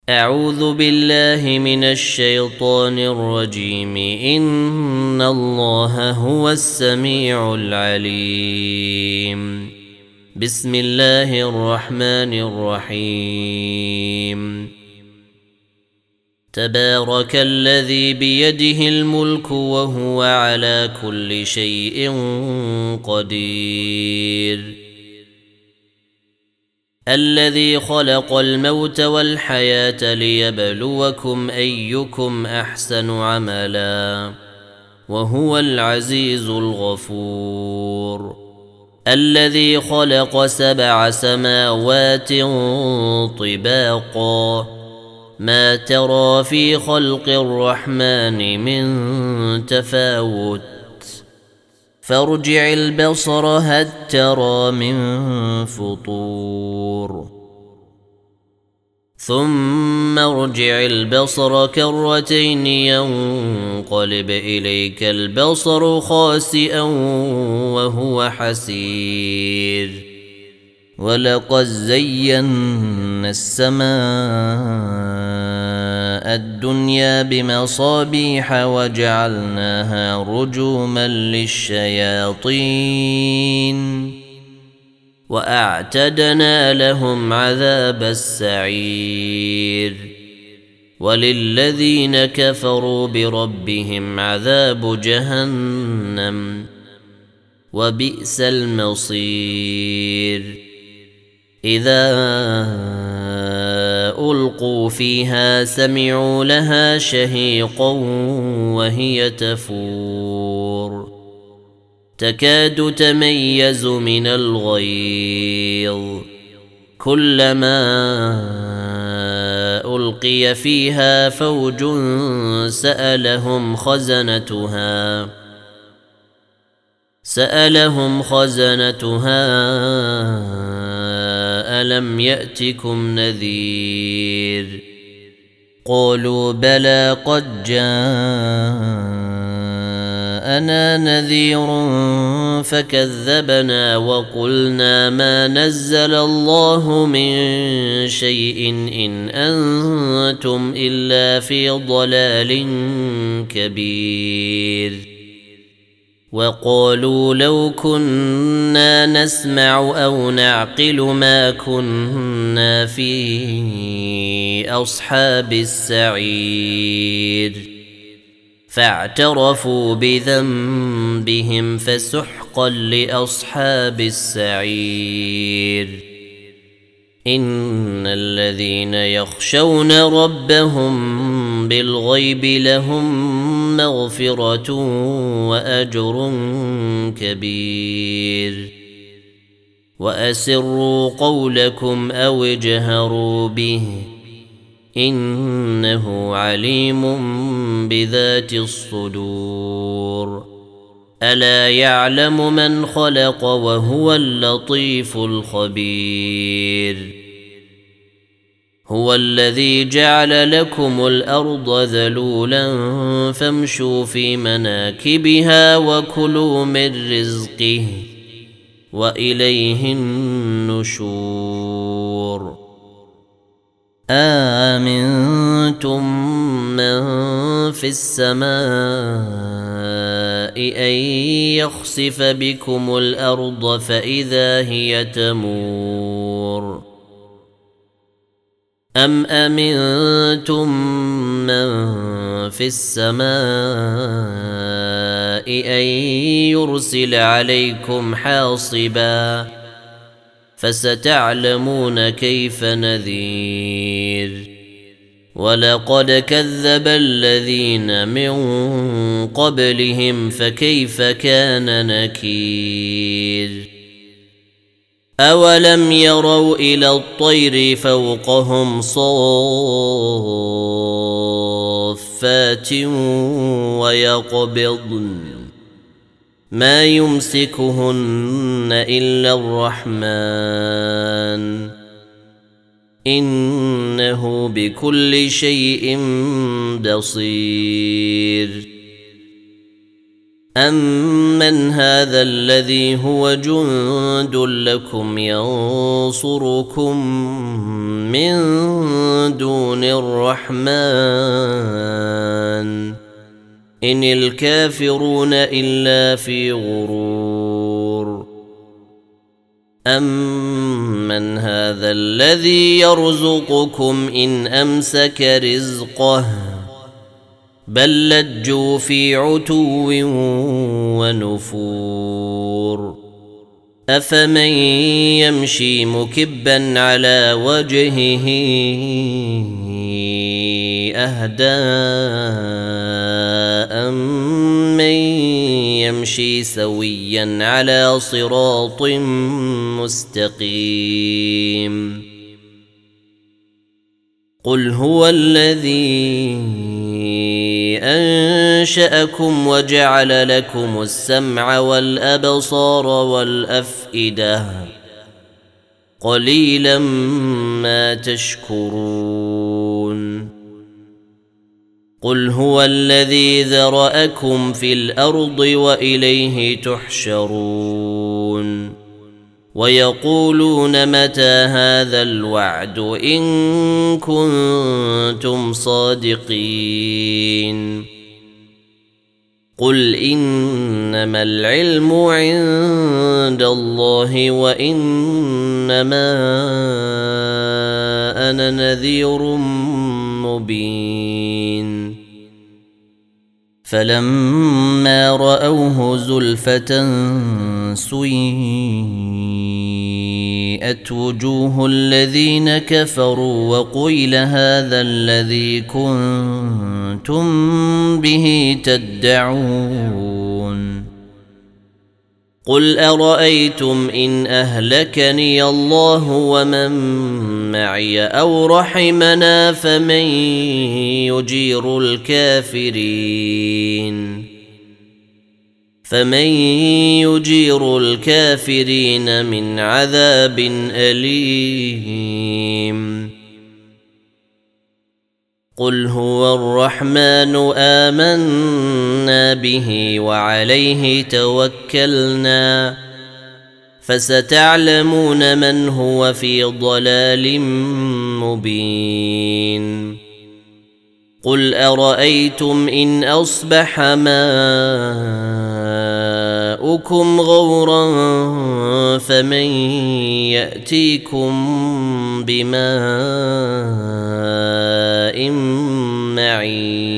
أعوذ بالله من الشيطان الرجيم. إن الله هو السميع العليم. بسم الله الرحمن الرحيم. تبارك الذي بيده الملك وهو على كل شيء قدير. الذي خلق الموت والحياة ليبلوكم أيكم أحسن عملا وهو العزيز الغفور. الذي خلق 7 سماوات طباقا ما ترى في خلق الرحمن من تفاوت فارجع البصر هل ترى من فطور ثم ارجع البصر كرتين ينقلب إليك البصر خاسئا وهو حسير. ولقد زينا السماء الدنيا بمصابيح وجعلناها رجوما للشياطين وأعتدنا لهم عذاب السعير. وللذين كفروا بربهم عذاب جهنم وبئس المصير. إذا ألقوا فيها سمعوا لها شهيقا وهي تفور تكاد تميز من الغيظ كلما ألقي فيها فوج سألهم خزنتها ألم يأتكم نذير قالوا بلى قد جاءنا نذير فكذبنا وقلنا ما نزل الله من شيء إن أنتم إلا في ضلال كبير. وقالوا لو كنا نسمع أو نعقل ما كنا في أصحاب السعير فاعترفوا بذنبهم فسحقا لأصحاب السعير. إن الذين يخشون ربهم بالغيب لهم مغفرة وأجر كبير. وأسروا قولكم أو اجهروا به إنه عليم بذات الصدور. ألا يعلم من خلق وهو اللطيف الخبير. هو الذي جعل لكم الأرض ذلولا فامشوا في مناكبها وكلوا من رزقه وإليه النشور. آمنتم من في السماء أن يخسف بكم الأرض فإذا هي تمور أم أمنتم من في السماء أن يرسل عليكم حاصبا فستعلمون كيف نذير. ولقد كذب الذين من قبلهم فكيف كان نكير. أولم يروا إلى الطير فوقهم صافات ويقبضن ما يمسكهن إلا الرحمن إنه بكل شيء بصير. أَمَّنْ هَذَا الَّذِي هُوَ جُندٌ لَكُمْ يَنصُرُكُم مِّن دُونِ الرَّحْمَٰنِ إِنِ الْكَافِرُونَ إِلَّا فِي غُرُورٍ أَمَّنْ هَذَا الَّذِي يَرْزُقُكُمْ إِنْ أَمْسَكَ رِزْقَهُ بل لجوا في عتو ونفور أفمن يمشي مكبا على وجهه أهدى أمن يمشي سويا على صراط مستقيم قل هو الذي أنشأكم وجعل لكم السمع والأبصار والأفئدة قليلا ما تشكرون قل هو الذي ذرأكم في الأرض وإليه تحشرون ويقولون متى هذا الوعد إن كنتم صادقين قل إنما العلم عند الله وإنما أنا نذير مبين فلما رأوه زلفة سيئت وجوه الذين كفروا وقيل هذا الذي كنتم به تدعون قل أرأيتم إن أهلكني الله ومن معي أو رحمنا فمن يجير الكافرين من عذاب أليم قل هو الرحمن آمنا به وعليه توكلنا فستعلمون من هو في ضلال مبين قل أرأيتم إن أصبح ماؤكم غورا فمن يأتيكم بماء معين